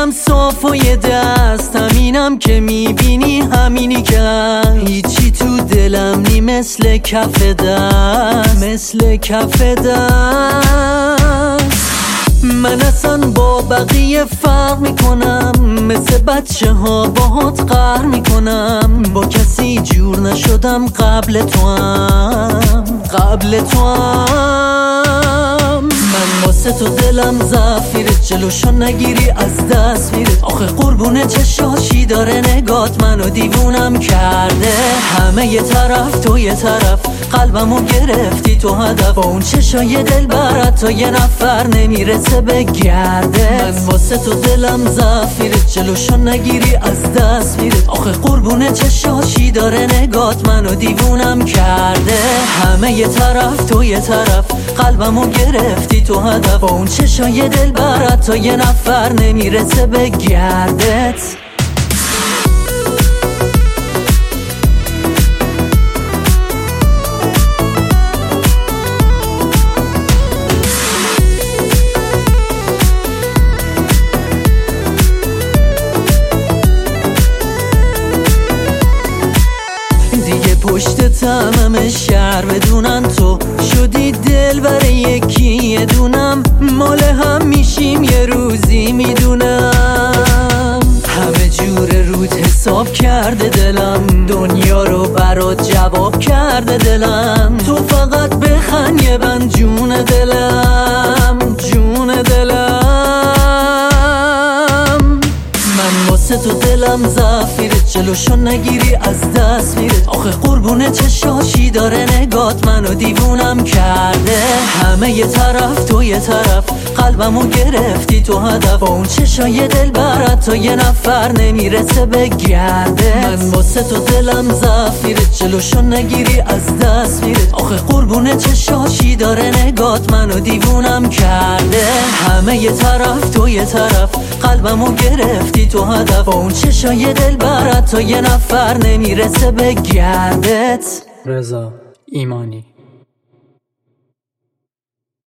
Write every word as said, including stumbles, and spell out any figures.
دلم صاف و یه دست همینم که میبینی همینی که هیچی تو دلم نی مثل کف دست مثل کف دست من اصلا با بقیه فرق میکنم مثل بچه ها باهات قهر میکنم با کسی جور نشدم قبل تو هم قبل تو هم من واسه تو دلم زفیرت جلوشو نگیری از دست میرت آخه قربونه چشاشی داره نگات منو دیوونم کرده همه یه طرف تو یه طرف قلبمو گرفتی تو هدف با اون چشای دل برات تا یه نفر نمیرسه بگرده من واسه تو دلم زفیرت جلوشو نگیری از دست میرت آخه قربونه چشاشی داره نگات منو دیوونم کرده همه یه طرف تو یه طرف قلبمو گرفتی تو هدف با اون چشای دل برات تا یه نفر نمیرسه بگردت پشت همه شهر بدونن تو شدی دل برای یکی یه دونم مال هم میشیم یه روزی میدونم همه جور رود حساب کرده دلم دنیا رو برات جواب کرده دلم تو فقط بخند یه بند جون دلم جون دلم من واسه تو دلم زفیرت جلوشو نگیری از دست میرت آخه قربونه چشاشی داره نگات منو دیوونم کرده همه یه طرف تو یه طرف قلبمو گرفتی تو هدف با اون چشای دل برات تا یه نفر نمیرسه بگرده من واسه تو دلم زفیرت جلوشو نگیری از دست میرت آخه قربونه چشاشی داره نگات منو دیوونم کرده همه یه طرف تو یه طرف قلبمو گرفتی تو هدف با اون چشای دل برات تا یه نفر نمیرسه بگردت رضا ایمانی.